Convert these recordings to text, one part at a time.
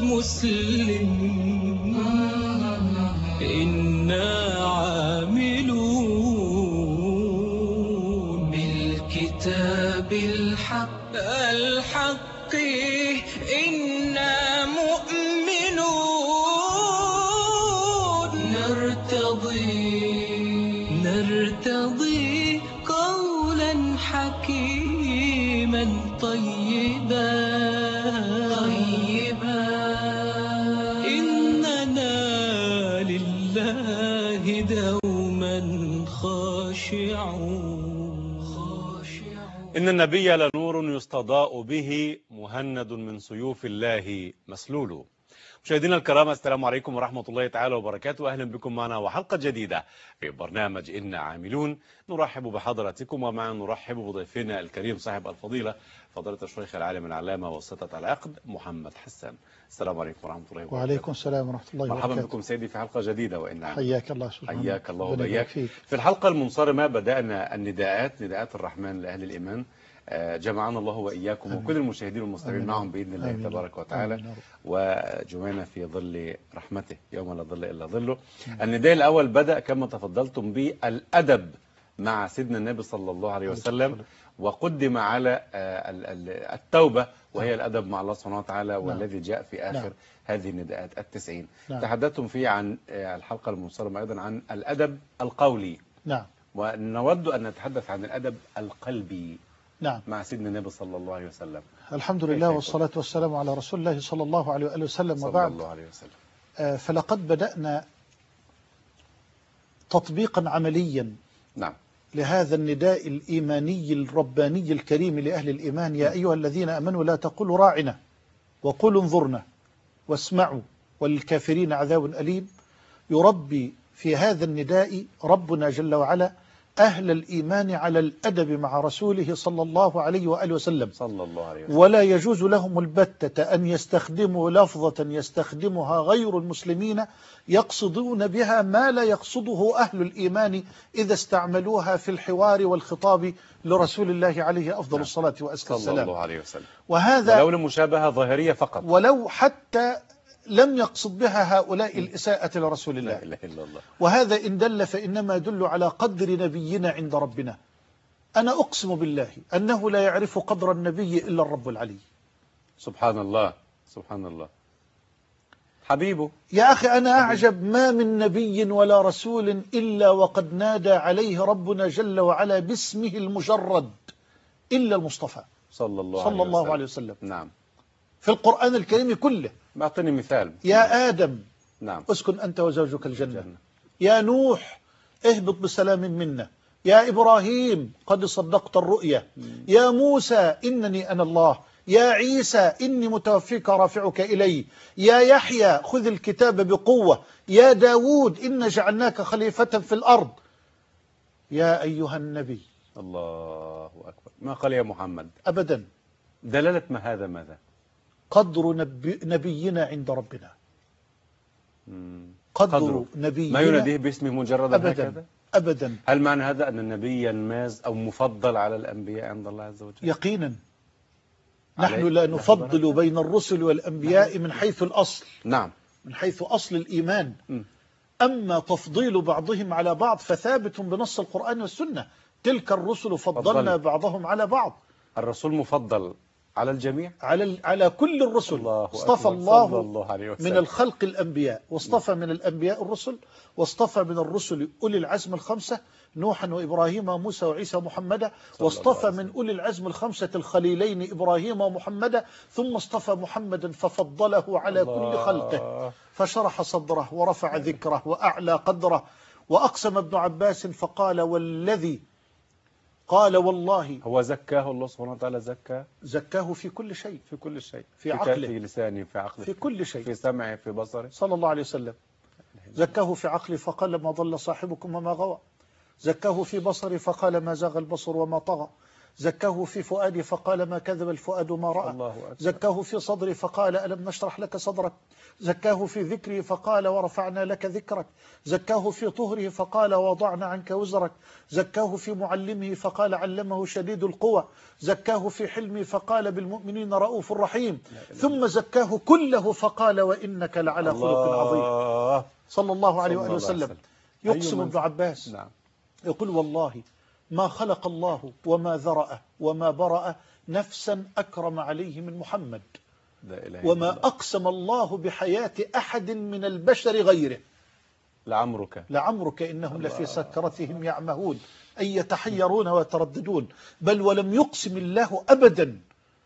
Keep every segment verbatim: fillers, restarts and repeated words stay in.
مسلم إنا عاملون بالكتاب الحق الحق إنا مؤمنون نرتضي نرتضي قولا حكيما طيبا طيبا إننا لله دوما خاشعون خاشعون إن النبي لنور يستضاء به مهند من سيوف الله مسلول. مشاهدينا الكرام، السلام عليكم ورحمة الله تعالى وبركاته. أهلا بكم معنا وحلقة جديدة في برنامج إنا عاملون. نرحب بحضراتكم ومعنا نرحب بضيفنا الكريم صاحب الفضيلة فضيلة الشيخ العالم العلامة وسطة العقد محمد حسان. السلام عليكم ورحمة الله وبركاته. وعليكم السلام ورحمة الله وبركاته. مرحبا بكم سيدي في حلقة جديدة وإنا عاملون. حياك الله سبحانه. حياك الله وبياك. في الحلقة المنصرمة بدأنا النداءات نداءات الرحمن لأهل الإيمان. جمعنا الله وإياكم وكل المشاهدين والمستمعين معهم بإذن الله آمين. تبارك وتعالى آمين. وجمعنا في ظل رحمته يوم لا ظل إلا ظله. النداء الأول بدأ كما تفضلتم به الأدب مع سيدنا النبي صلى الله عليه وسلم، وقدم على التوبة وهي الأدب مع الله سبحانه وتعالى، والذي جاء في آخر هذه النداءات التسعين. تحدثتم فيه عن الحلقة المنصرمة أيضا عن الأدب القولي. نعم. ونود أن نتحدث عن الأدب القلبي. نعم. مع سيدنا النبي صلى الله عليه وسلم. الحمد لله والصلاة والسلام على رسول الله صلى الله عليه وآله وسلم. وبعد، الله عليه وسلم. فلقد بدأنا تطبيقا عمليا نعم. لهذا النداء الإيماني الرباني الكريم لأهل الإيمان. يا أيها الذين أمنوا لا تقولوا راعنا وقولوا انظرنا واسمعوا وللكافرين عذاب أليم. يربي في هذا النداء ربنا جل وعلا أهل الإيمان على الأدب مع رسوله صلى الله عليه وآله وسلم. صلى الله عليه وسلم. ولا يجوز لهم البتة أن يستخدموا لفظة يستخدمها غير المسلمين يقصدون بها ما لا يقصده أهل الإيمان إذا استعملوها في الحوار والخطاب لرسول الله عليه أفضل الصلاة وأزكى السلام صلى الله عليه وسلم. وهذا ولو لمشابهة ظاهرية فقط، ولو حتى لم يقصد بها هؤلاء الإساءة لرسول الله. لا إله إلا الله. وهذا إن دل فإنما يدل على قدر نبينا عند ربنا. أنا أقسم بالله أنه لا يعرف قدر النبي إلا الرب العلي. سبحان الله سبحان الله. حبيبه. يا أخي أنا أعجب، ما من نبي ولا رسول إلا وقد نادى عليه ربنا جل وعلا باسمه المجرد إلا المصطفى صلى الله, صلى عليه, الله وسلم. عليه وسلم. نعم. في القرآن الكريم كله. أعطني مثال. يا آدم نعم اسكن أنت وزوجك الجنة. الجنة. يا نوح اهبط بسلام منا. يا إبراهيم قد صدقت الرؤيا. يا موسى إنني أنا الله. يا عيسى إني متوفيك رافعك إلي. يا يحيى خذ الكتاب بقوة. يا داود إن جعلناك خليفة في الأرض. يا أيها النبي. الله أكبر. ما قال يا محمد أبدا. دلالة ما هذا ماذا؟ قدر نبي نبينا عند ربنا. قدر, قدر نبينا ما يناديه باسمه مجردا أبدا هكذا؟ أبدا. هل معنى هذا أن النبي ينماز أو مفضل على الأنبياء عند الله عز وجل؟ يقينا. نحن لا نفضل بين الرسل والأنبياء من حيث الأصل. نعم. من حيث أصل الإيمان. م. أما تفضيل بعضهم على بعض فثابت بنص القرآن والسنة. تلك الرسل فضلنا فضل. بعضهم على بعض. الرسول مفضل على الجميع، على على كل الرسل. الله اصطفى الله, الله عليه من الخلق الأنبياء، واصطفى من الأنبياء الرسل، واصطفى من الرسل أولي العزم الخمسة نوحا وإبراهيم وموسى وعيسى ومحمدا، واصطفى من أولي العزم الخمسة الخليلين إبراهيم ومحمدا، ثم اصطفى محمدا ففضله على كل خلقه فشرح صدره ورفع ذكره وأعلى قدره. وأقسم ابن عباس فقال والذي قال والله هو زكاه الله سبحانه وتعالى. زكاه زكاه في كل شيء. في كل شيء. في, في عقله، في لسانه، في عقله، في كل شيء، في سمعه، في بصره، صلى الله عليه وسلم. زكاه في عقله فقال ما ضل صاحبكم وما غوى. زكاه في بصره فقال ما زاغ البصر وما طغى. زكاه في فؤادي فقال ما كذب الفؤاد ما رأى. الله أكبر. زكاه في صدري فقال ألم نشرح لك صدرك. زكاه في ذكري فقال ورفعنا لك ذكرك. زكاه في طهره فقال وضعنا عنك وزرك. زكاه في معلمه فقال علمه شديد القوى. زكاه في حلمه فقال بالمؤمنين رؤوف رحيم. ثم زكاه كله فقال وإنك لعلى خلق عظيم. الله. صلى الله عليه صلى وآله الله عليه وسلم. وسلم. يقسم أيوة ابن من- عباس نعم. يقول والله ما خلق الله وما ذرأ وما برأ نفسا أكرم عليه من محمد، لا إله إلا وما الله. أقسم الله بحياة أحد من البشر غيره. لعمرك. لعمرك إنهم الله. لفي سكرتهم يعمهون أي يتحيرون ويترددون. بل ولم يقسم الله أبدا،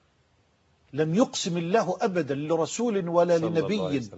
لم يقسم الله أبدا لرسول ولا صلى الله عليه لنبي وسلم.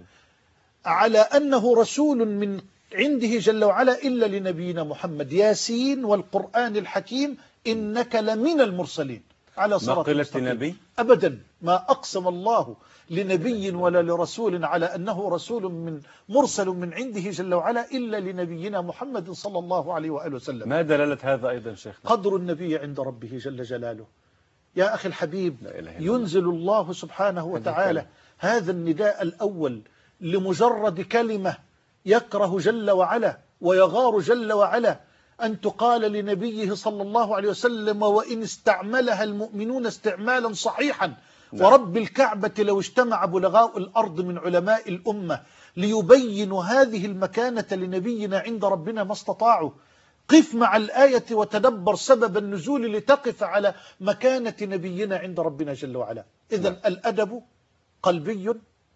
على أنه رسول من عنده جل وعلا إلا لنبينا محمد. ياسين والقرآن الحكيم إنك لمن المرسلين على ما صراط قلت مستقيم. نبي. أبدا ما أقسم الله لنبي ولا لرسول على أنه رسول من مرسل من عنده جل وعلا إلا لنبينا محمد صلى الله عليه وآله وسلم. ما دلالة هذا أيضا شيخنا؟ قدر النبي عند ربه جل جلاله. يا أخي الحبيب، لا إله إلا الله. ينزل الله سبحانه وتعالى هذا النداء الأول لمجرد كلمة يكره جل وعلا ويغار جل وعلا أن تقال لنبيه صلى الله عليه وسلم وإن استعملها المؤمنون استعمالا صحيحا. نعم. ورب الكعبة لو اجتمع بلغاء الأرض من علماء الأمة ليبينوا هذه المكانة لنبينا عند ربنا ما استطاعوا. قف مع الآية وتدبر سبب النزول لتقف على مكانة نبينا عند ربنا جل وعلا. إذن نعم. الأدب قلبي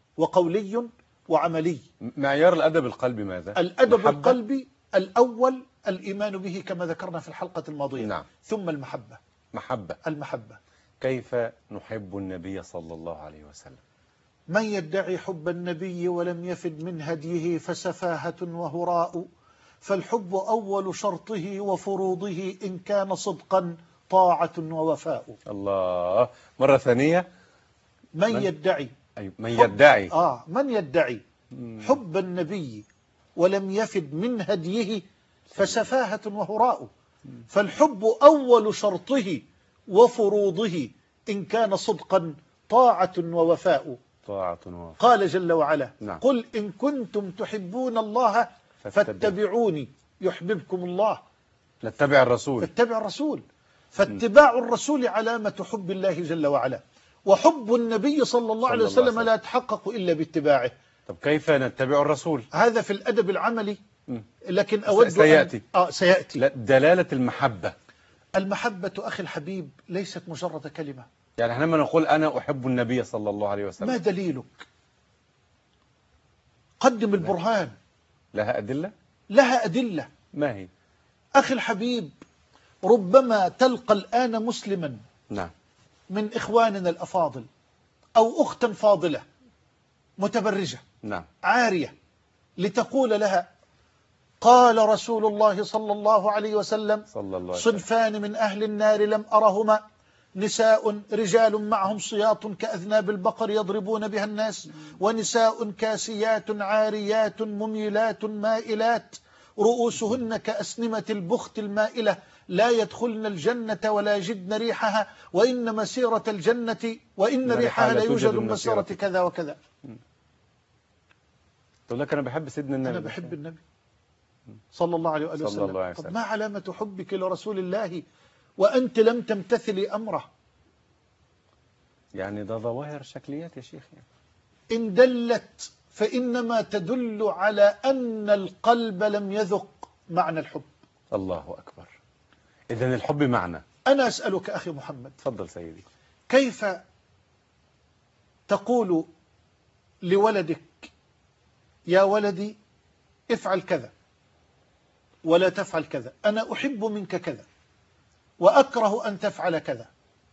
وقولي وعملي. معيار الأدب القلبي ماذا؟ الأدب محبة؟ القلبي الأول الإيمان به كما ذكرنا في الحلقة الماضية. نعم. ثم المحبة. محبة. المحبة كيف نحب النبي صلى الله عليه وسلم؟ من يدعي حب النبي ولم يفد من هديه فسفاهة وهراء. فالحب أول شرطه وفروضه إن كان صدقا طاعة ووفاء. الله. مرة ثانية. من, من؟ يدعي أي من حب- يدعي. آه من يدعي مم. حب النبي ولم يفد من هديه فسفاهة وهراء. فالحب أول شرطه وفروضه إن كان صدقا طاعة ووفاء. طاعة ووفاء. قال جل وعلا نعم. قل إن كنتم تحبون الله فاتبعوني يحببكم الله. نتبع الرسول. فاتبع الرسول. فاتباع الرسول علامة حب الله جل وعلا. وحب النبي صلى الله عليه صلى الله عليه وسلم لا يتحقق إلا باتباعه. طب كيف نتبع الرسول؟ هذا في الأدب العملي، مم. لكن أود سيأتي. أن... آه سيأتي. لا، دلالة المحبة. المحبة أخي الحبيب ليست مجرد كلمة. يعني احنا لما نقول أنا أحب النبي صلى الله عليه ما وسلم، دليلك؟ قدم البرهان. لها أدلة؟ لها أدلة. ما هي؟ أخي الحبيب، ربما تلقى الآن مسلما نعم. من إخواننا الأفاضل أو أختا فاضلة متبرجة نعم. عارية لتقول لها قال رسول الله صلى الله عليه وسلم صلى الله عليه وسلم. صنفان من أهل النار لم أرهما نساء رجال معهم صياط كأذناب البقر يضربون بها الناس ونساء كاسيات عاريات مميلات مائلات رؤوسهن كأسنمة البخت المائلة لا يدخلن الجنة ولا يجدن ريحها وإن مسيرة الجنة وإن ريحها لا يوجد من مسيرة كذا وكذا. تقول لك أنا بحب سيدنا النبي. أنا بحب النبي صلى الله عليه وآله صلى الله عليه وسلم. وسلم. طب ما علامة حبك لرسول الله وأنت لم تمتثلي أمره؟ يعني ده ظواهر شكليات يا شيخ يعني. إن دلت فإنما تدل على أن القلب لم يذق معنى الحب. الله أكبر. إذن الحب معنى. أنا أسألك أخي محمد، تفضل سيدي. كيف تقول لولدك يا ولدي افعل كذا ولا تفعل كذا، أنا أحب منك كذا وأكره أن تفعل كذا؟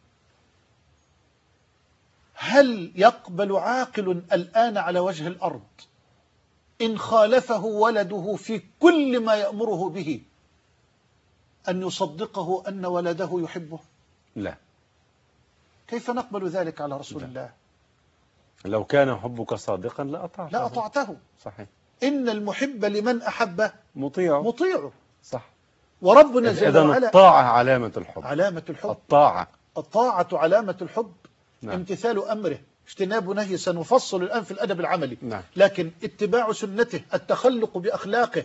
هل يقبل عاقل الآن على وجه الأرض إن خالفه ولده في كل ما يأمره به أن يصدقه أن ولده يحبه؟ لا. كيف نقبل ذلك على رسول لا. الله؟ لو كان حبك صادقا لأطعته. لا أطعته. صحيح. إن المحب لمن أحبه مطيع. مطيعه. صح. وربنا جل إذن وعلا الطاعة علامة الحب. علامة الحب. الطاعة الطاعة علامة الحب. نعم. امتثال أمره، اجتناب نهيه، سنفصل الآن في الأدب العملي. نعم. لكن اتباع سنته، التخلق بأخلاقه،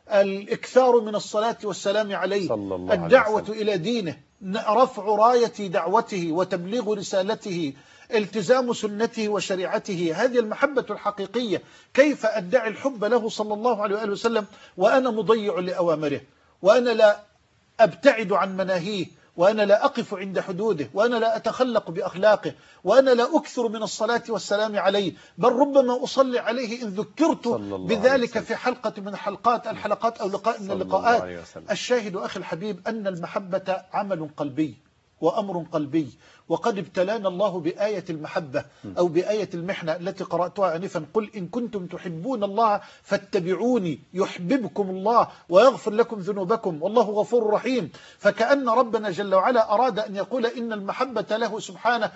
الإكثار من الصلاة والسلام عليه، صلى الله عليه الدعوة وسلم. إلى دينه، رفع راية دعوته وتبليغ رسالته، التزام سنته وشريعته، هذه المحبة الحقيقية. كيف أدعي الحب له صلى الله عليه وآله وسلم وأنا مضيع لأوامره، وأنا لا أبتعد عن مناهيه، وأنا لا أقف عند حدوده، وأنا لا أتخلق بأخلاقه، وأنا لا أكثر من الصلاة والسلام عليه، بل ربما أصلي عليه إن ذكرت بذلك في حلقة من الحلقات الحلقات أو لقاء من اللقاءات. الشاهد أخي الحبيب أن المحبة عمل قلبي وأمر قلبي، وقد ابتلانا الله بآية المحبة أو بآية المحنة التي قرأتها آنفا: قل إن كنتم تحبون الله فاتبعوني يحببكم الله ويغفر لكم ذنوبكم والله غفور رحيم. فكأن ربنا جل وعلا أراد أن يقول إن المحبة له سبحانه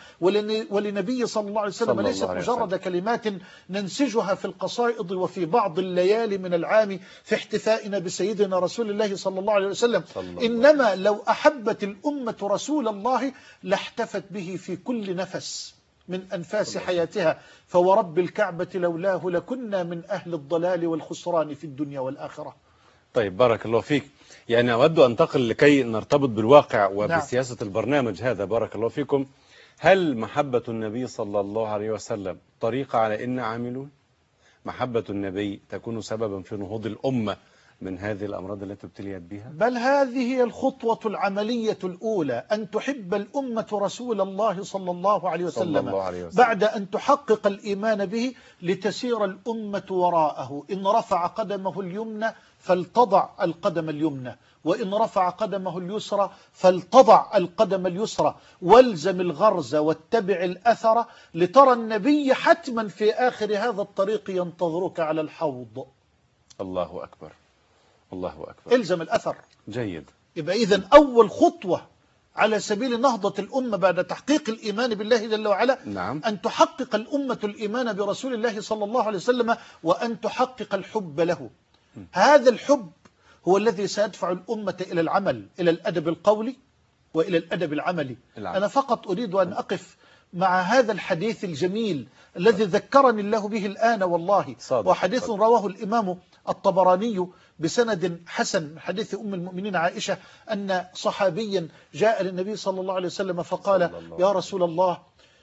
ولنبي صلى الله عليه وسلم ليست مجرد كلمات ننسجها في القصائد وفي بعض الليالي من العام في احتفائنا بسيدنا رسول الله صلى الله عليه وسلم، إنما لو أحبت الأمة رسول الله لاحتفت به في كل نفس من أنفاس حياتها، فورب الكعبة لولاه لكنا من أهل الضلال والخسران في الدنيا والآخرة. طيب بارك الله فيك. يعني أود أن أنتقل لكي نرتبط بالواقع وبسياسة نعم. البرنامج هذا. بارك الله فيكم. هل محبة النبي صلى الله عليه وسلم طريقة على إن عاملون؟ محبة النبي تكون سببا في نهوض الأمة من هذه الأمراض التي ابتليت بها؟ بل هذه هي الخطوة العملية الأولى، أن تحب الأمة رسول الله صلى الله عليه وسلم, الله عليه وسلم. بعد أن تحقق الإيمان به لتسير الأمة وراءه. إن رفع قدمه اليمنى فلتضع القدم اليمنى، وإن رفع قدمه اليسرى فلتضع القدم اليسرى، والزم الغرز واتبع الأثر لترى النبي حتما في آخر هذا الطريق ينتظرك على الحوض. الله أكبر، الله أكبر. الزم الأثر. جيد. يبقى إذن أول خطوة على سبيل نهضة الأمة بعد تحقيق الإيمان بالله جل وعلا نعم. أن تحقق الأمة الإيمان برسول الله صلى الله عليه وسلم، وأن تحقق الحب له. م. هذا الحب هو الذي سيدفع الأمة إلى العمل، إلى الأدب القولي وإلى الأدب العملي. العمل. أنا فقط أريد أن أقف مع هذا الحديث الجميل الذي ذكرني الله به الآن والله، صادق. وحديث صادق. رواه الإمام الطبراني بسند حسن، حديث أم المؤمنين عائشة أن صحابيا جاء للنبي صلى الله عليه وسلم فقال: يا رسول الله،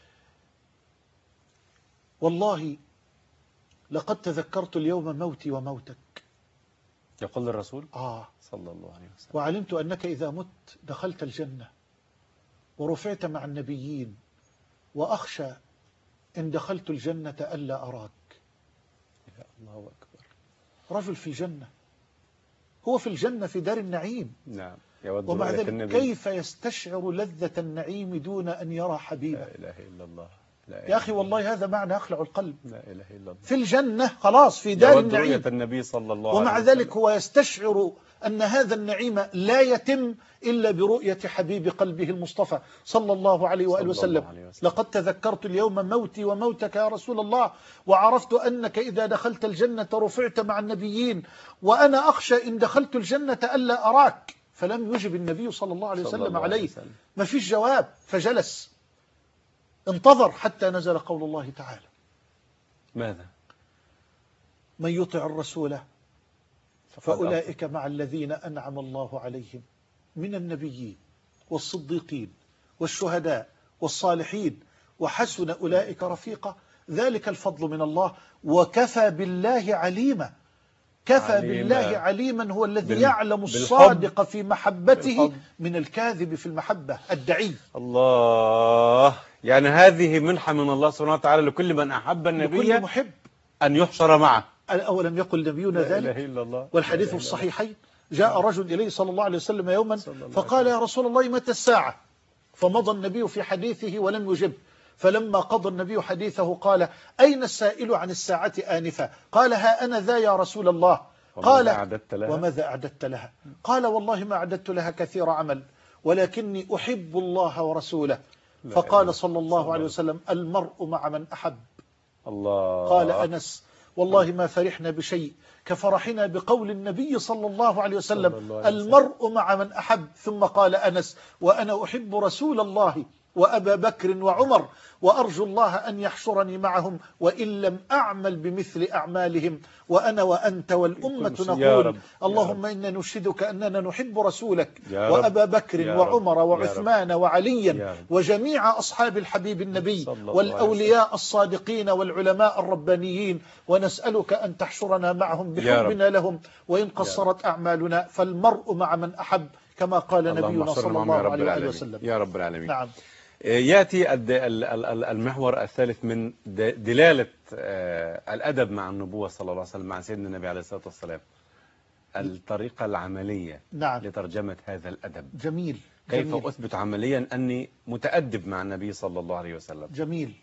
والله لقد تذكرت اليوم موتي وموتك. يقول الرسول آه صلى الله عليه وسلم: وعلمت أنك إذا مت دخلت الجنة ورفعت مع النبيين، وأخشى إن دخلت الجنة ألا أراك. يا الله أكبر. رجل في الجنة، هو في الجنة في دار النعيم. نعم. يود ومع ذلك كيف يستشعر لذة النعيم دون أن يرى حبيبه؟ لا إله إلا الله. لا إله يا أخي والله هذا معنى أخلع القلب. لا إله إلا الله. في الجنة خلاص في دار النعيم، رؤية النبي صلى الله عليه وسلم، ومع ذلك هو يستشعر أن هذا النعيم لا يتم إلا برؤية حبيب قلبه المصطفى صلى الله عليه وآله وسلم. لقد تذكرت اليوم موتي وموتك يا رسول الله، وعرفت أنك إذا دخلت الجنة رفعت مع النبيين، وأنا أخشى إن دخلت الجنة ألا أراك. فلم يجب النبي صلى الله عليه وسلم عليه، ما فيش جواب، فجلس انتظر حتى نزل قول الله تعالى: ماذا؟ من يطع الرسول فأولئك مع الذين أنعم الله عليهم من النبيين والصديقين والشهداء والصالحين وحسن أولئك رفيقا، ذلك الفضل من الله وكفى بالله عليما. كفى عليما. بالله عليما هو الذي يعلم الصادق في محبته بالحب. من الكاذب في المحبة الدعي. الله، يعني هذه منحة من الله سبحانه وتعالى لكل من أحب النبي، لكل محب، أن يحشر معه. أولم يقل نبينا ذلك؟ لا إله إلا الله. والحديث في الصحيحين: جاء رجل إليه صلى الله عليه وسلم يوما فقال: يا رسول الله متى الساعة؟ فمضى النبي في حديثه ولم يجب، فلما قضى النبي حديثه قال: أين السائل عن الساعة آنفا؟ قال: ها أنا ذا يا رسول الله. قال: وماذا أعددت لها؟ قال: والله ما أعددت لها كثير عمل، ولكني أحب الله ورسوله. فقال صلى الله عليه وسلم: المرء مع من أحب. الله. قال أنس: والله ما فرحنا بشيء كفرحنا بقول النبي صلى الله عليه وسلم صلى الله عليه وسلم. المرء مع من أحب. ثم قال أنس وأنا أحب رسول الله وأبا بكر وعمر وأرجو الله أن يحشرني معهم وإن لم أعمل بمثل أعمالهم وأنا وأنت والأمة نقول اللهم إنا نشهدك أننا نحب رسولك وأبا بكر وعمر وعثمان وعليا وجميع أصحاب الحبيب النبي والأولياء الصادقين والعلماء الربانيين، ونسألك أن تحشرنا معهم بحبنا لهم وإن قصرت أعمالنا، فالمرء مع من أحب كما قال نبينا صلى الله عليه وآله وسلم. يا رب العالمين. نعم. يأتي المحور الثالث من دلالة الأدب مع النبوة صلى الله عليه وسلم مع سيدنا النبي عليه الصلاة والسلام، الطريقة العملية نعم. لترجمة هذا الأدب. جميل. كيف جميل. أثبت عمليا أني متأدب مع النبي صلى الله عليه وسلم؟ جميل.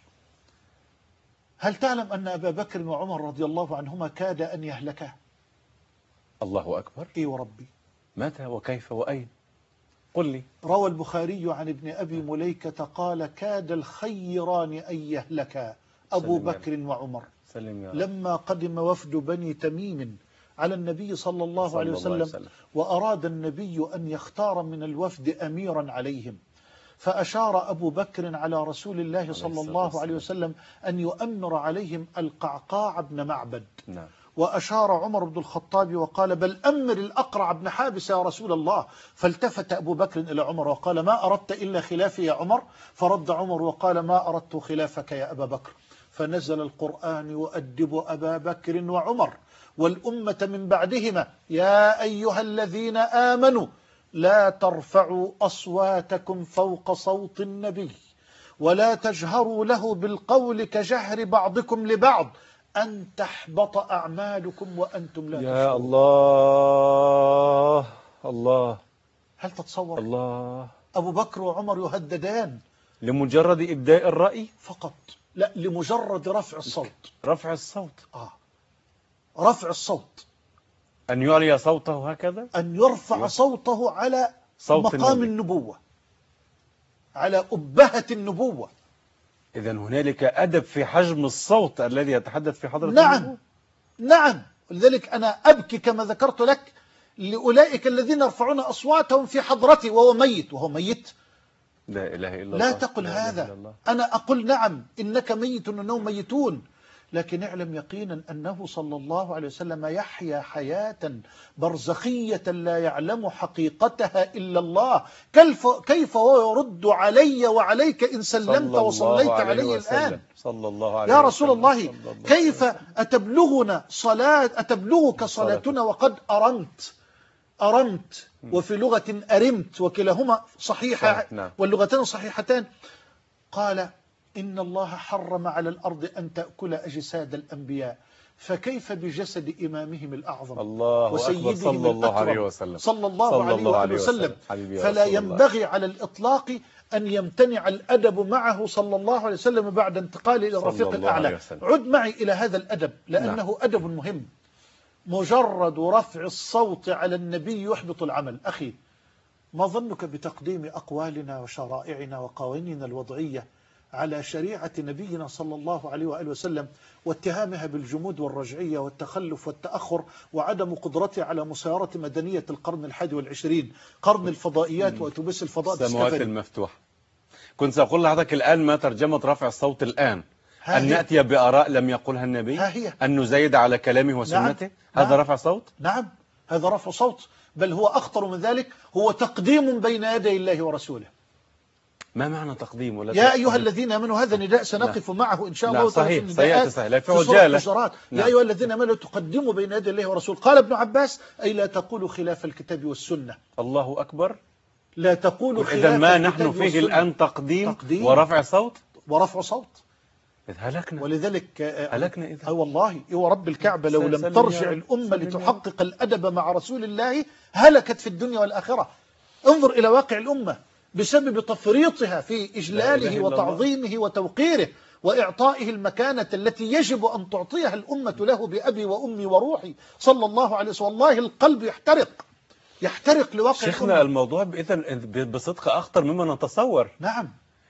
هل تعلم أن أبا بكر وعمر رضي الله عنهما كاد أن يهلكا؟ الله أكبر. إيه وربي. متى وكيف وأين؟ قل لي. روى البخاري عن ابن أبي مليكة قال كاد الخيران أن يهلكا أبو بكر وعمر لما قدم وفد بني تميم على النبي صلى الله عليه وسلم، وأراد النبي أن يختار من الوفد أميرا عليهم، فأشار أبو بكر على رسول الله صلى الله عليه وسلم أن يؤمر عليهم القعقاع بن معبد. نعم. وأشار عمر بن الخطاب وقال بل أمر الأقرع بن حابس يا رسول الله. فالتفت أبو بكر إلى عمر وقال ما أردت إلا خلافي يا عمر؟ فرد عمر وقال ما أردت خلافك يا أبا بكر. فنزل القرآن يؤدب أبا بكر وعمر والأمة من بعدهما يا أيها الذين آمنوا لا ترفعوا أصواتكم فوق صوت النبي ولا تجهروا له بالقول كجهر بعضكم لبعض أن تحبط أعمالكم وأنتم لا تشعرون. يا الله الله. هل تتصور؟ الله. أبو بكر وعمر يهددان لمجرد إبداء الرأي فقط، لا لمجرد رفع الصوت. رفع الصوت. آه. رفع الصوت، أن يعلي صوته هكذا، أن يرفع صوته على صوت مقام النبي. النبوة، على أبهة النبوة. إذن هنالك أدب في حجم الصوت الذي يتحدث في حضرة نعم النبوة. نعم. ولذلك أنا أبكي كما ذكرت لك لأولئك الذين يرفعون أصواتهم في حضرتي وهو ميت. وهو ميت لا إله إلا الله. لا تقل لا هذا. إله إلا الله. أنا أقول نعم إنك ميت وأنهم ميتون، لكن اعلم يقينا أنه صلى الله عليه وسلم يحيا حياة برزخية لا يعلم حقيقتها إلا الله. كيف كيف هو يرد علي وعليك إن سلمت وصليت عليه الآن؟ صلى الله عليه يا رسول وسلم. الله كيف أتبلغنا صلاة أتبلغك صلاتنا وقد أرمت أرمت وفي لغة أرمت، وكلاهما صحيحة نعم. واللغتين صحيحتان. قال إن الله حرم على الأرض أن تأكل أجساد الأنبياء، فكيف بجسد إمامهم الأعظم الله أكبر صلى الله عليه وسلم صلى الله عليه وسلم. فلا ينبغي على الإطلاق أن يمتنع الأدب معه صلى الله عليه وسلم بعد انتقاله إلى الرفيق الأعلى. عد معي إلى هذا الأدب لأنه نعم. أدب مهم. مجرد رفع الصوت على النبي يحبط العمل. أخي، ما ظنك بتقديم أقوالنا وشرائعنا وقوانيننا الوضعية على شريعة نبينا صلى الله عليه وآله وسلم، واتهامها بالجمود والرجعية والتخلف والتأخر وعدم قدرتها على مسيرة مدنية القرن الحادي والعشرين، قرن الفضائيات وأتوبيس الفضاء السماوات المفتوحة. كنت سأقول لحضرتك الآن ما ترجمة رفع الصوت الآن؟ أن نأتي بآراء لم يقولها النبي، أن نزايد على كلامه وسنته. نعم. هذا نعم. رفع صوت؟ نعم هذا رفع صوت، بل هو أخطر من ذلك، هو تقديم بين يدي الله ورسوله. ما معنى تقديم ولا يا أيها الذين آمنوا، هذا نداء سنقف معه إن شاء الله. لا صحيح صحيح صحيح لا في عجالة. يا أيها الذين آمنوا تقدموا بين يدي الله ورسوله. قال ابن عباس أي لا تقولوا خلاف الكتاب والسنة. الله أكبر. لا تقولوا خلاف إذا ما نحن فيه الآن تقديم, تقديم ورفع صوت ورفع صوت هلكنا. ولذلك هلكنا إذا. أي والله هو رب الكعبة لو لم ترجع الأمة لتحقق الأدب مع رسول الله هلكت في الدنيا والآخرة. انظر إلى واقع الأمة بسبب تفريطها في إجلاله وتعظيمه وتوقيره وإعطائه المكانة التي يجب أن تعطيها الأمة له بأبي وأمي وروحي صلى الله عليه وسلم. والله القلب يحترق يحترق لواقع شيخنا الأمة. الموضوع إذن بصدق أخطر مما نتصور. نعم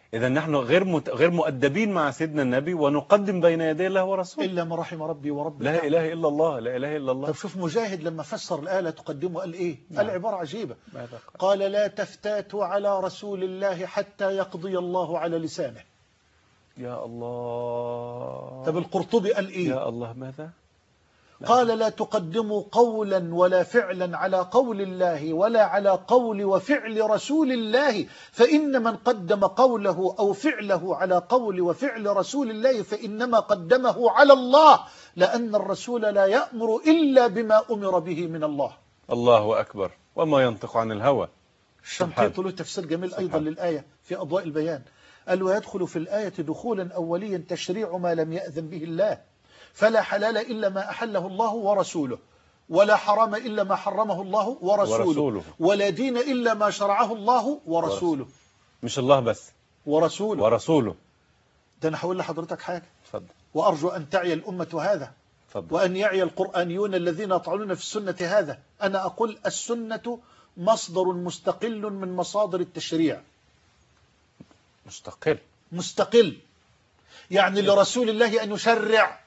إذا نحن غير مت... غير مؤدبين مع سيدنا النبي ونقدم بين يدي الله ورسوله. إلا ما رحم ربي وربي. لا إله إلا الله، لا إله إلا الله. طب شوف مجاهد لما فسر الآية لا تقدمه قال إيه؟ نعم. قال عبارة عجيبة. ماذا قال قال؟ لا تفتاتوا على رسول الله حتى يقضي الله على لسانه. يا الله. طب القرطبي قال إيه؟ يا الله ماذا؟ قال لا تقدموا قولا ولا فعلا على قول الله ولا على قول وفعل رسول الله، فإن من قدم قوله أو فعله على قول وفعل رسول الله فإنما قدمه على الله، لأن الرسول لا يأمر إلا بما أمر به من الله. الله أكبر. وما ينطق عن الهوى. الشنقيطي له تفسير جميل أيضا سبحان. للآية في أضواء البيان، قال ويدخل في الآية دخولا أوليا تشريع ما لم يأذن به الله، فلا حلال إلا ما أحله الله ورسوله، ولا حرام إلا ما حرمه الله ورسوله, ورسوله. ولا دين إلا ما شرعه الله ورسوله. مش الله بس، ورسوله. ورسوله. ده أنا هقول لحضرتك حاجة، اتفضل. وأرجو أن تعي الأمة هذا، اتفضل. وأن يعي القرآنيون الذين يطعنون في السنة هذا. أنا أقول السنة مصدر مستقل من مصادر التشريع. مستقل. مستقل يعني لرسول الله أن يشرع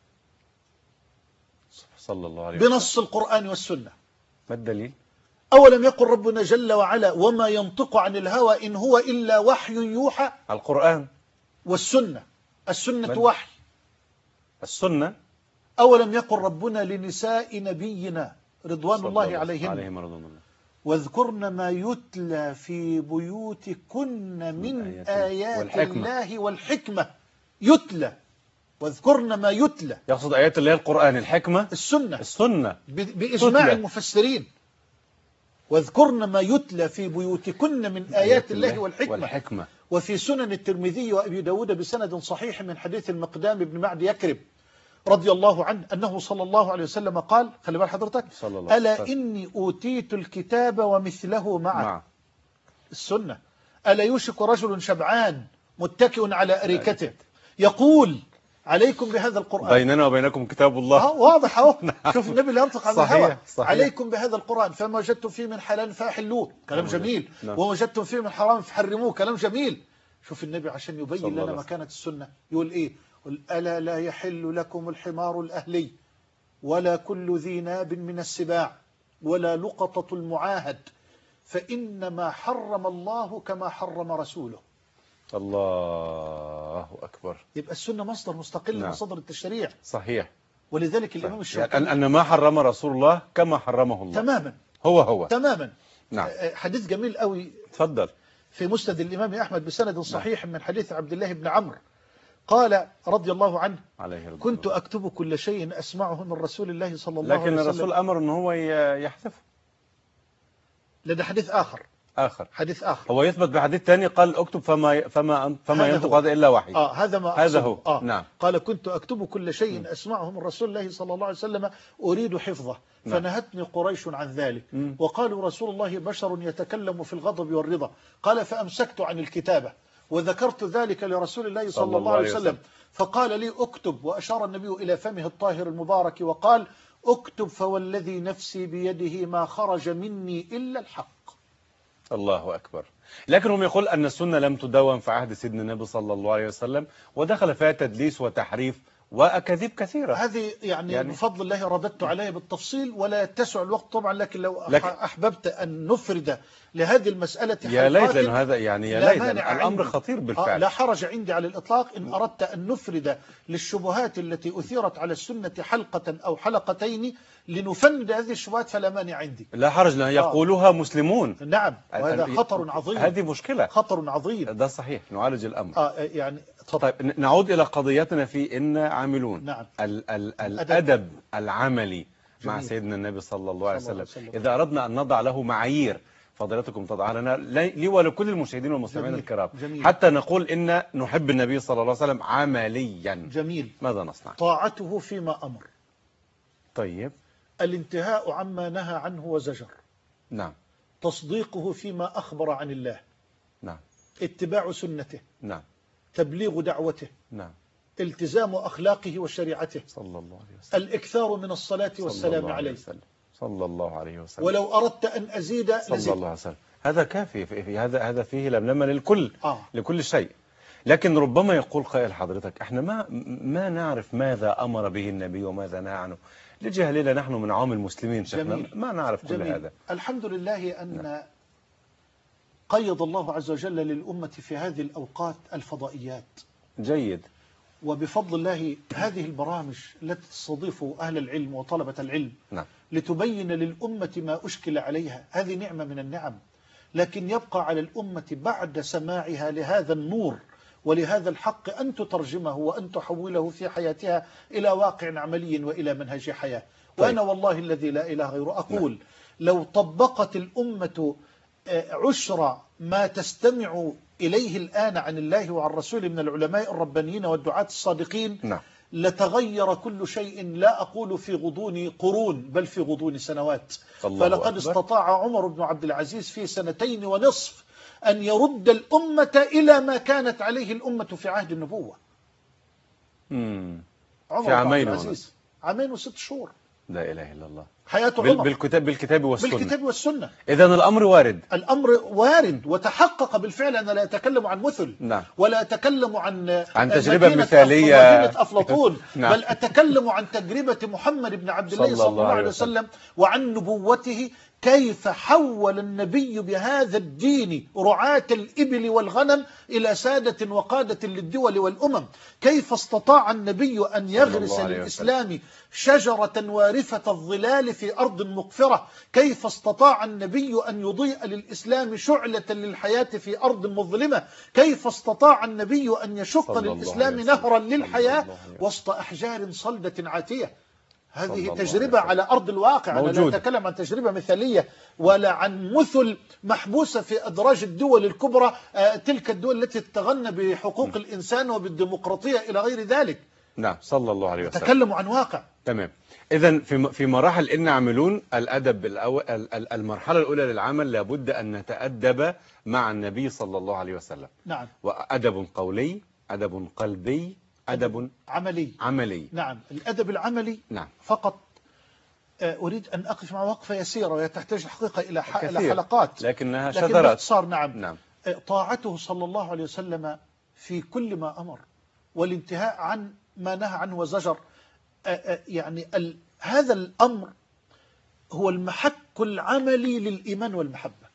صلى الله عليه وسلم بنص القرآن والسنة. ما الدليل؟ أولم يقل ربنا جل وعلا وما ينطق عن الهوى إن هو إلا وحي يوحى؟ القرآن والسنة، السنة من؟ وحي. السنة. أولم يقل ربنا لنساء نبينا رضوان الله عليهن عليهم رضوان الله واذكرن ما يتلى في بيوتكن من آيات آيات والحكمة. الله والحكمة. يتلى، واذكرن ما يتلى. يقصد آيات اللي هي القرآن، الحكمة السنة السنة ب- بإجماع تتلى. المفسرين. واذكرن ما يتلى في بيوتكن من آيات الله والحكمة. والحكمة. وفي سنن الترمذي وأبي داود بسند صحيح من حديث المقدام بن معد يكرب رضي الله عنه أنه صلى الله عليه وسلم قال، خلي بال حضرتك، صلى الله عليه ألا وسلم. إني أوتيت الكتاب ومثله معه. مع السنة. ألا يوشك رجل شبعان متكئ على أريكته يقول عليكم بهذا القرآن. بيننا وبينكم كتاب الله. أهو واضح أهو. شوف النبي اللي ينطق عن صحيح. الهوى. صحيح. عليكم بهذا القرآن فما وجدتم فيه من حلال فأحلوه، كلام نعم. جميل. نعم. ووجدتم فيه من حرام فحرموه، كلام جميل. شوف النبي عشان صلى يبين الله لنا عليه وسلم. مكانة السنة يقول إيه؟ قل ألا لا يحل لكم الحمار الأهلي ولا كل ذي ناب من السباع ولا لقطة المعاهد، فإنما حرم الله كما حرم رسوله. الله أكبر. يبقى السنة مصدر مستقل من نعم. مصادر التشريع. صحيح. ولذلك الإمام يعني الشافعي أن ما حرم رسول الله كما حرمه الله. تماما هو هو. تماما. نعم. حديث جميل قوي تفضل. في مسند الإمام أحمد بسند صحيح من حديث عبد الله بن عمرو قال رضي الله عنه عليه رضي كنت الله. أكتب كل شيء أسمعه من رسول الله صلى الله لكن عليه وسلم. الرسول أمر أنه هو ي- يحذفه. لدى حديث آخر آخر. حديث آخر هو يثبت بحديث ثاني قال اكتب فما فما فما هذا ينطق هو. هذا إلا وحي. آه هذا ما هذا أقصده. هو. آه. نعم. قال كنت أكتب كل شيء أسمعه من رسول الله صلى الله عليه وسلم أريد حفظه نعم. فنهتني قريش عن ذلك مم. وقالوا رسول الله بشر يتكلم في الغضب والرضا. قال فأمسكت عن الكتابة وذكرت ذلك لرسول الله صلى الله عليه وسلم فقال لي اكتب، وأشار النبي إلى فمه الطاهر المبارك وقال اكتب فوالذي نفسي بيده ما خرج مني إلا الحق. الله أكبر. لكن هم يقول أن السنة لم تدون في عهد سيدنا النبي صلى الله عليه وسلم ودخل فيها تدليس وتحريف وأكاذيب كثيرة. هذه يعني, يعني بفضل الله رددت عليه بالتفصيل ولا يتسع الوقت طبعا، لكن لو لكن أحببت أن نفرد لهذه المسألة يا ليت، حلقات لأن هذا يعني يا لا ليت مانع الأمر عندي. خطير آه بالفعل. لا حرج عندي على الإطلاق إن أردت أن نفرد للشبهات التي أثيرت على السنة حلقة أو حلقتين لنفند هذه الشبهات فلا مانع عندي. لا حرج، لأن يقولها مسلمون. نعم وهذا خطر عظيم. هذه مشكلة. خطر عظيم. ده صحيح، نعالج الأمر. آه يعني طيب نعود إلى قضيتنا في إن عاملون. نعم. ال ال الأدب العملي جميل. مع سيدنا النبي صلى الله عليه وسلم. إذا أردنا أن نضع له معايير فضيلتكم تضع لنا لي ولكل المشاهدين والمستمعين الكرام جميل. حتى نقول إن نحب النبي صلى الله عليه وسلم عمليا. جميل. ماذا نصنع؟ طاعته فيما أمر. طيب. الانتهاء عما نهى عنه وزجر. نعم. تصديقه فيما أخبر عن الله. نعم. اتباع سنته. نعم. تبليغ دعوته. نعم. التزام أخلاقه وشريعته. صلى الله عليه وسلم. الإكثار من الصلاة والسلام عليه. صلى الله عليه وسلم. ولو أردت أن أزيد صلى لزيد. الله عليه وسلم. هذا كافي في في هذا هذا فيه لملمة للكل آه. لكل شيء. لكن ربما يقول قائل حضرتك احنا ما ما نعرف ماذا أمر به النبي وماذا نهى عنه لجهلنا نحن من عوام المسلمين شيخنا، ما نعرف كل جميل. هذا. الحمد لله أن نعم. قيض الله عز وجل للأمة في هذه الأوقات الفضائيات. جيد. وبفضل الله هذه البرامج التي تستضيف أهل العلم وطلبة العلم نعم. لتبين للأمة ما أشكل عليها، هذه نعمة من النعم. لكن يبقى على الأمة بعد سماعها لهذا النور ولهذا الحق أن تترجمه وأن تحوله في حياتها إلى واقع عملي وإلى منهج حياة. طيب. وأنا والله الذي لا إله غيره أقول نعم. لو طبقت الأمة عشر ما تستمع إليه الآن عن الله وعن رسوله من العلماء الربانيين والدعاة الصادقين نعم. لتغير كل شيء، لا أقول في غضون قرون بل في غضون سنوات. فلقد أكبر. استطاع عمر بن عبد العزيز في سنتين ونصف أن يرد الأمة إلى ما كانت عليه الأمة في عهد النبوة. مم. عمر في عامين بن عبد العزيز عامين وست شهور. لا إله إلا الله. حياة بال عمر بالكتاب بالكتاب والسنة. بالكتاب والسنة. إذن الأمر وارد. الأمر وارد وتحقق بالفعل. أنا لا أتكلم عن مثل نعم. ولا أتكلم عن عن تجربة مثالية مدينة أفلاطون نعم. بل أتكلم عن تجربة محمد بن عبد الله صلى الله عليه وسلم وعن نبوته. كيف حول النبي بهذا الدين رعاة الإبل والغنم إلى سادة وقادة للدول والأمم. كيف استطاع النبي أن يغرس للإسلام شجرة وارفة الظلال في أرض مقفرة. كيف استطاع النبي أن يضيء للإسلام شعلة للحياة في أرض مظلمة. كيف استطاع النبي أن يشق للإسلام نهرا للحياة وسط أحجار صلدة عاتية. هذه تجربة على أرض الواقع. أنا لا أتكلم عن تجربة مثالية ولا عن مثل محبوسة في أدراج الدول الكبرى، تلك الدول التي تتغنى بحقوق الإنسان وبالديمقراطية إلى غير ذلك. نعم صلى الله عليه وسلم. تكلم عن واقع. تمام. إذن في في مراحل إن عملون الأدب الأول، المرحلة الأولى للعمل لابد أن نتأدب مع النبي صلى الله عليه وسلم. نعم. وأدب قولي، أدب قلبي، أدب عملي. عملي. نعم. الأدب العملي. نعم. فقط أريد أن أقف مع وقفة يسيرة وهي تحتاج حقيقة إلى حلقات لكنها لكن شذرات. باختصار نعم. نعم. طاعته صلى الله عليه وسلم في كل ما أمر والانتهاء عن ما نهى عنه وزجر. يعني ال... هذا الأمر هو المحك العملي للإيمان والمحبة.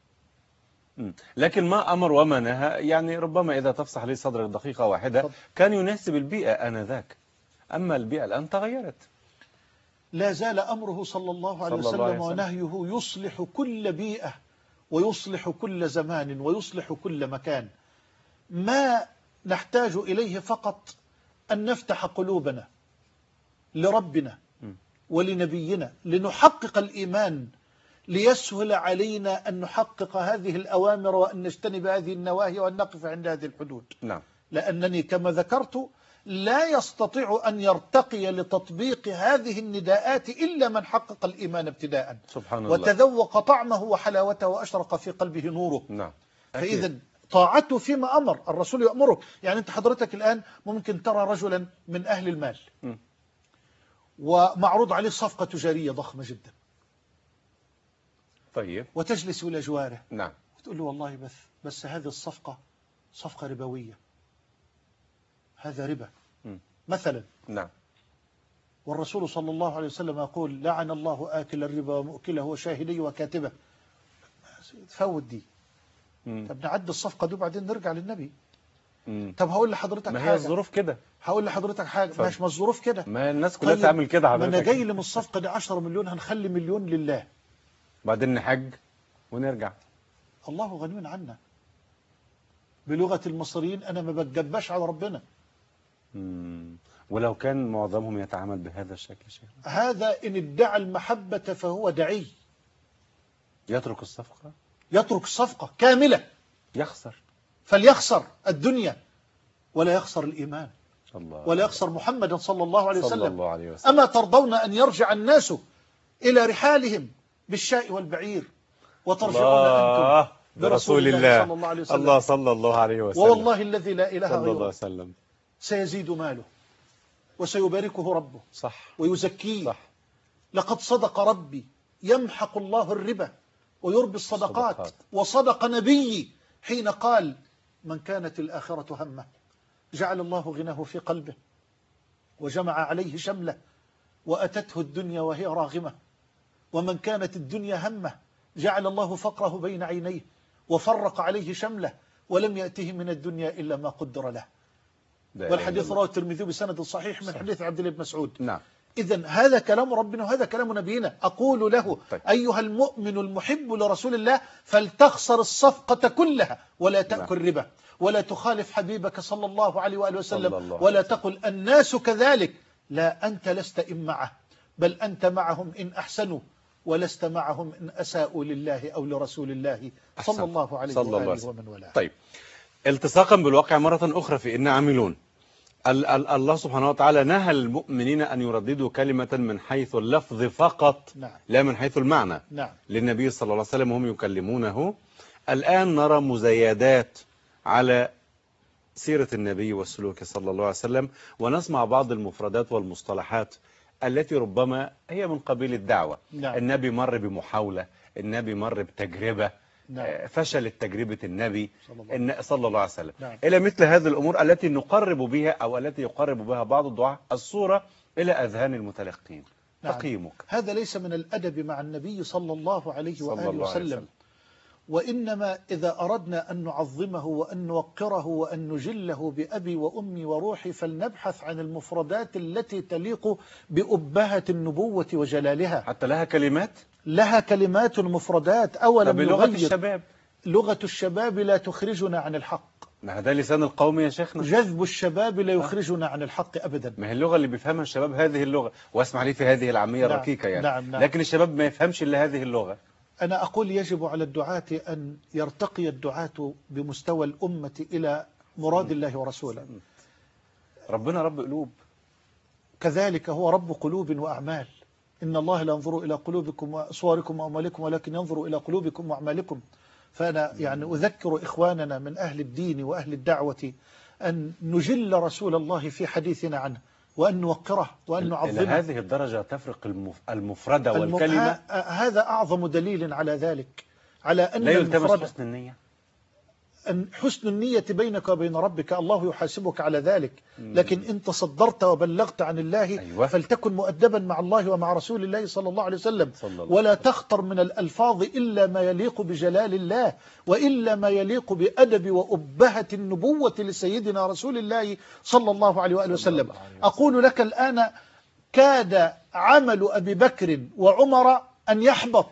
لكن ما أمر وما نهى يعني ربما إذا تفصح لي صدرك دقيقة واحدة طب. كان يناسب البيئة آنذاك، أما البيئة الآن تغيرت. لا زال أمره صلى الله عليه وسلم, وسلم ونهيه يصلح كل بيئة ويصلح كل زمان ويصلح كل مكان. ما نحتاج إليه فقط أن نفتح قلوبنا لربنا ولنبينا لنحقق الإيمان، ليسهل علينا أن نحقق هذه الأوامر وأن نجتنب هذه النواهي وأن نقف عند هذه الحدود. نعم. لأنني كما ذكرت لا يستطيع أن يرتقي لتطبيق هذه النداءات إلا من حقق الإيمان ابتداء سبحان الله وتذوق طعمه وحلاوته وأشرق في قلبه نوره. نعم. فإذا طاعته فيما أمر الرسول يأمرك. يعني أنت حضرتك الآن ممكن ترى رجلا من أهل المال م. ومعروض عليه صفقة تجارية ضخمة جدا. طيب. وتجلس إلى جواره. نعم. وتقول له والله بس بس هذه الصفقة صفقة ربوية، هذا ربا م. مثلا. نعم. والرسول صلى الله عليه وسلم يقول لعن الله آكل الربا ومؤكله وشاهديه وكاتبه. تفوت دي. م. طب نعد الصفقة دي وبعدين نرجع للنبي. م. طب هقول لحضرتك ما حاجة. هي الظروف كده. هقول لحضرتك حاجة. ماشي، ما الظروف كده. ما الناس كلها طيب تعمل كده حضرتك. ما انا جاي لي من الصفقة دي عشرة مليون، هنخلي مليون لله. بعدين نحج ونرجع. الله غني عنا. بلغة المصريين أنا ما بتجباش على ربنا. مم. ولو كان معظمهم يتعامل بهذا الشكل شيء. هذا إن ادعى المحبة فهو دعي. يترك الصفقة. يترك الصفقة كاملة. يخسر. فليخسر الدنيا ولا يخسر الإيمان. الله. ولا يخسر محمدا صلى الله عليه وسلم. صلى الله عليه وسلم. أما ترضون أن يرجع الناس إلى رحالهم بالشاء والبعير وترجعون أنتم برسول الله صلى الله عليه وسلم. الله صلى الله عليه وسلم. والله الذي لا إله صلى الله غيره عليه وسلم. سيزيد ماله وسيباركه ربه. صح. ويزكيه. صح. لقد صدق ربي يمحق الله الربا ويربي الصدقات الصدقات. وصدق نبي حين قال من كانت الآخرة همه جعل الله غناه في قلبه وجمع عليه شمله وأتته الدنيا وهي راغمة، ومن كانت الدنيا همه جعل الله فقره بين عينيه وفرق عليه شمله ولم يأته من الدنيا إلا ما قدر له. والحديث رواه الترمذي بسند صحيح من حديث عبد الله بن مسعود. نعم. إذن هذا كلام ربنا وهذا كلام نبينا. أقول له طيب. أيها المؤمن المحب لرسول الله فلتخسر الصفقة كلها ولا تأكل ربا ولا تخالف حبيبك صلى الله عليه وآله وسلم ولا تقل الناس كذلك. لا، أنت لست إن معه بل أنت معهم إن أحسنوا ولست معهم إن أساءوا لله أو لرسول الله صلى الله عليه وآله ومن والاه. طيب، التصاقا بالواقع مرة أخرى في إن عاملون، الله سبحانه وتعالى نهى المؤمنين أن يرددوا كلمة من حيث اللفظ فقط. نعم. لا من حيث المعنى. نعم. للنبي صلى الله عليه وسلم وهم يكلمونه. الآن نرى مزايدات على سيرة النبي والسلوك صلى الله عليه وسلم، ونسمع بعض المفردات والمصطلحات التي ربما هي من قبيل الدعوة. نعم. النبي مر بمحاولة، النبي مر بتجربة. نعم. فشلت تجربة النبي صلى الله عليه وسلم. نعم. إلى مثل هذه الأمور التي نقرب بها أو التي يقرب بها بعض الدعاة الصورة إلى أذهان المتلقين. نعم. تقييمك؟ هذا ليس من الأدب مع النبي صلى الله عليه صلى وآله الله عليه وسلم. وسلم. وإنما إذا أردنا أن نعظمه وأن نوقره وأن نجله بأبي وأمي وروحي فلنبحث عن المفردات التي تليق بأبهة النبوة وجلالها. حتى لها كلمات؟ لها كلمات مفردات. أولا بلغة الشباب. لغة الشباب لا تخرجنا عن الحق. ما هذا لسان القوم يا شيخنا. جذب الشباب لا يخرجنا عن الحق أبدا. ما هي اللغة اللي بيفهمها الشباب هذه اللغة، واسمع لي في هذه العامية نعم. الركيكة يعني. نعم. نعم. لكن الشباب ما يفهمش إلا هذه اللغة. أنا أقول يجب على الدعاة أن يرتقي الدعاة بمستوى الأمة إلى مراد الله ورسوله. ربنا رب قلوب، كذلك هو رب قلوب وأعمال. إن الله لا ينظر إلى قلوبكم وأصواركم وأموالكم ولكن ينظر إلى قلوبكم وأعمالكم. فأنا يعني أذكر إخواننا من أهل الدين وأهل الدعوة أن نجل رسول الله في حديثنا عنه وأن نوقره وأن نعظمه. إلى هذه الدرجة تفرق المفردة والكلمة. هذا أعظم دليل على ذلك، على أن لا يلتمس حسن النية. أن حسن النية بينك وبين ربك الله يحاسبك على ذلك، لكن إن تصدرت وبلغت عن الله أيوة. فلتكن مؤدبا مع الله ومع رسول الله صلى الله عليه وسلم، ولا تختر من الألفاظ إلا ما يليق بجلال الله وإلا ما يليق بأدب وأبهة النبوة لسيدنا رسول الله صلى الله عليه وآله وسلم. أقول لك الآن كاد عمل أبي بكر وعمر أن يحبط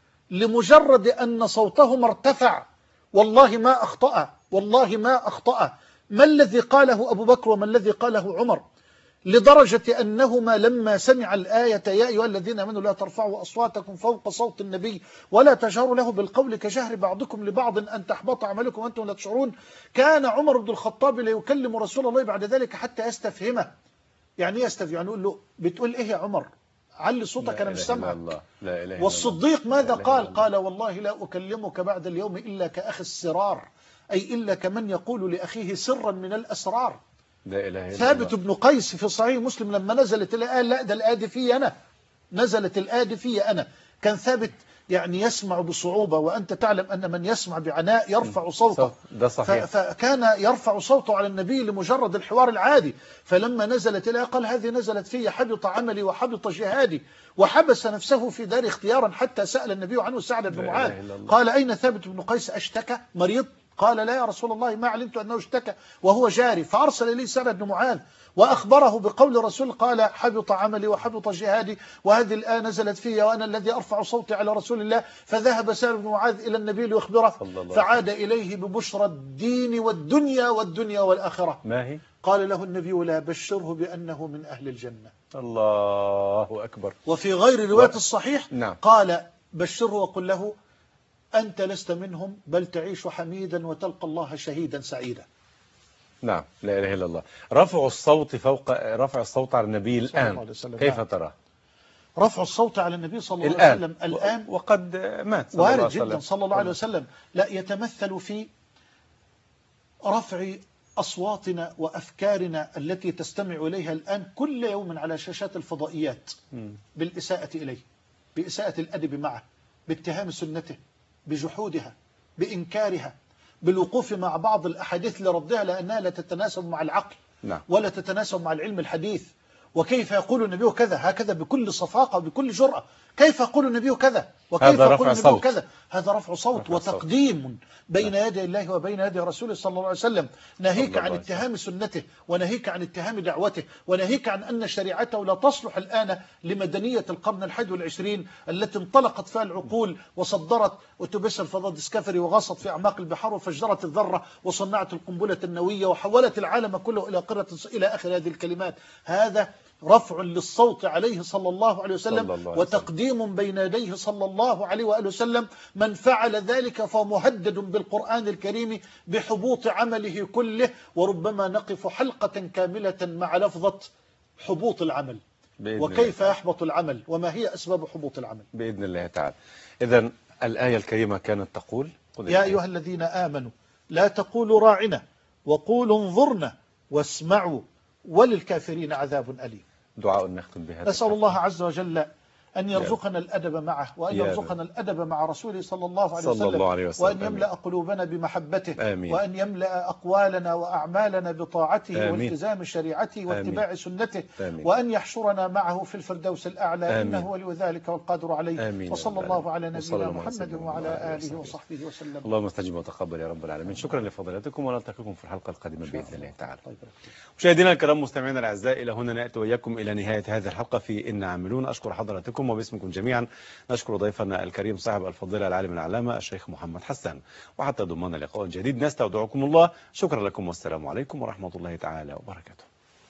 لمجرد أن صوتهما ارتفع. والله ما أخطأ، والله ما أخطأ. ما الذي قاله أبو بكر وما الذي قاله عمر؟ لدرجة أنهما لما سمع الآية يا أيها الذين آمنوا لا ترفعوا أصواتكم فوق صوت النبي ولا تجهروا له بالقول كجهر بعضكم لبعض أن تحبط أعمالكم وأنتم لا تشعرون، كان عمر بن الخطاب لا يكلم رسول الله بعد ذلك حتى يستفهمه. يعني يستفهم، يعني يقول له بتقول إيه يا عمر؟ علي صوتك أنا مش سامعك. والصديق ماذا قال؟ قال والله لا أكلمك بعد اليوم إلا كأخي السرار، أي إلا كمن يقول لأخيه سرا من الأسرار. لا إله إلا ثابت الله. بن قيس في صحيح مسلم لما نزلت الآية لا ده الآية في أنا، نزلت الآية في أنا. كان ثابت يعني يسمع بصعوبة، وأنت تعلم أن من يسمع بعناء يرفع صوته. ده صحيح. فكان يرفع صوته على النبي لمجرد الحوار العادي. فلما نزلت الآية قال هذه نزلت في حبط عملي وحبط جهادي، وحبس نفسه في دار اختيارا حتى سأل النبي عنه سعد بن معاذ قال أين ثابت بن قيس أشتكى مريض؟ قال لا يا رسول الله ما علمت أنه اشتكى وهو جاري. فأرسل إليه سعد بن معاذ وأخبره بقول الرسول قال حبط عملي وحبط جهادي وهذه الآية نزلت في وأنا الذي أرفع صوتي على رسول الله. فذهب سعد بن معاذ إلى النبي ليخبره فعاد إليه ببشرى الدين والدنيا والدنيا والآخرة. ما هي؟ قال له النبي لا بشره بأنه من أهل الجنة. الله أكبر. وفي غير رواية الصحيح نعم. قال بشره وقل له أنت لست منهم بل تعيش حميدا وتلقى الله شهيدا سعيدا. نعم. لا إله إلا الله. رفع الصوت فوق رفع الصوت على النبي الآن كيف ترى؟ رفع الصوت على النبي صلى الله عليه وسلم الآن وقد مات وارد جدا صلى الله عليه وسلم. لا يتمثل في رفع أصواتنا وأفكارنا التي تستمع إليها الآن كل يوم على شاشات الفضائيات بالإساءة إليه، بإساءة الأدب معه، باتهام سنته، بجحودها، بإنكارها، بالوقوف مع بعض الأحاديث لردها لأنها لا تتناسب مع العقل نعم. ولا تتناسب مع العلم الحديث. وكيف يقول النبي كذا هكذا بكل صفاقة وبكل جرأة؟ كيف يقول النبي كذا وكيف يقول النبي كذا؟ هذا رفع صوت رفع وتقديم صوت. بين يدي الله وبين يدي رسوله صلى الله عليه وسلم. ناهيك عن اتهام سنته، وناهيك عن اتهام دعوته، وناهيك عن أن شريعته لا تصلح الآن لمدنية القرن الحادي والعشرين التي انطلقت فيها العقول وصدرت أتوبيس الفضاء ديسكفري وغصت في أعماق البحار وفجرت الذرة وصنعت القنبلة النووية وحولت العالم كله إلى قرة إلى آخر هذه الكلمات. هذا رفع للصوت عليه صلى الله عليه وسلم صلى الله عليه وتقديم بين يديه صلى الله عليه وآله وسلم. من فعل ذلك فهو مهدد بالقرآن الكريم بحبوط عمله كله، وربما نقف حلقة كاملة مع لفظة حبوط العمل. وكيف الله. يحبط العمل وما هي أسباب حبوط العمل؟ بإذن الله تعالى. إذن الآية الكريمة كانت تقول: يا أيها الذين آمنوا لا تقولوا راعنا وقولوا انظرنا واسمعوا وللكافرين عذاب أليم. دعاء نختم بهذا. نسأل الله عز وجل أن يرزقنا الأدب معه، وأن يرزقنا الأدب مع رسوله صلى الله عليه وسلم, الله عليه وسلم. وأن يملأ آمين. قلوبنا بمحبته. آمين. وأن يملأ أقوالنا وأعمالنا بطاعته آمين. والتزام شريعته واتباع آمين. سنته آمين. وأن يحشرنا معه في الفردوس الأعلى آمين. إنه ولي ذلك والقادر عليه آمين. وصلى الله على نبينا محمد وعلى آله وصحبه وسلم. اللهم استجب وتقبل يا رب العالمين. شكرا لفضيلتكم، ونلتقيكم في الحلقة القادمة بإذن الله تعالى. مشاهدينا الكرام، مستمعينا الأعزاء، إلى هنا نأتي وإياكم إلى نهاية هذه الحلقة في إن عاملون. أشكر حضراتكم وباسمكم جميعا نشكر ضيفنا الكريم صاحب الفضيلة العالم العلامة الشيخ محمد حسان. وحتى ضمن لقاء جديد نستودعكم الله. شكرا لكم والسلام عليكم ورحمة الله تعالى وبركاته.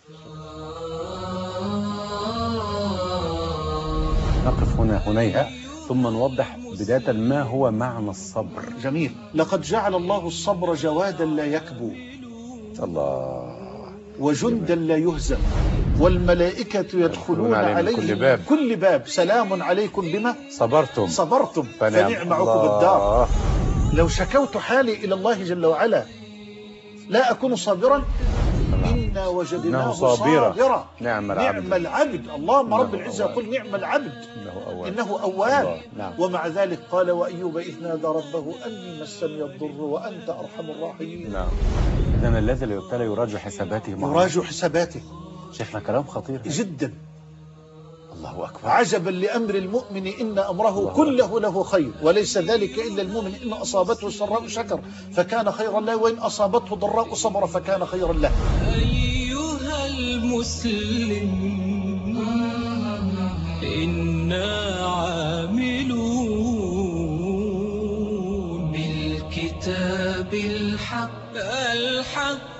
نقف هنا هنيهة ثم نوضح بداية ما هو معنى الصبر. جميل. لقد جعل الله الصبر جوادا لا يكبو، الله، وجندا لا يهزم، والملائكة يدخلون عليه كل باب. كل باب سلام عليكم بما صبرتم صبرتم فنعم عقب الدار. لو شكوت حالي إلى الله جل وعلا لا أكون صابرا، إنا وجدناه صابرا نعم العبد, نعم العبد. اللهم رب العزة يقول نعم العبد إنه أواب. نعم. ومع ذلك قال وأيوب إذ نادى ربه أني مسني الضر وأنت أرحم الراحمين. نعم. إذن الذي لا يبتلى يراجع حساباته. يراجع حساباته. شيخنا كلام خطير جدا. الله أكبر. عجبا لأمر المؤمن إن أمره كله له خير، وليس ذلك إلا المؤمن إن أصابته سراء شكر فكان خيرا له، وإن أصابته ضراء صبر فكان خيرا له. أيها المسلم إنا عاملون بالكتاب الحق الحق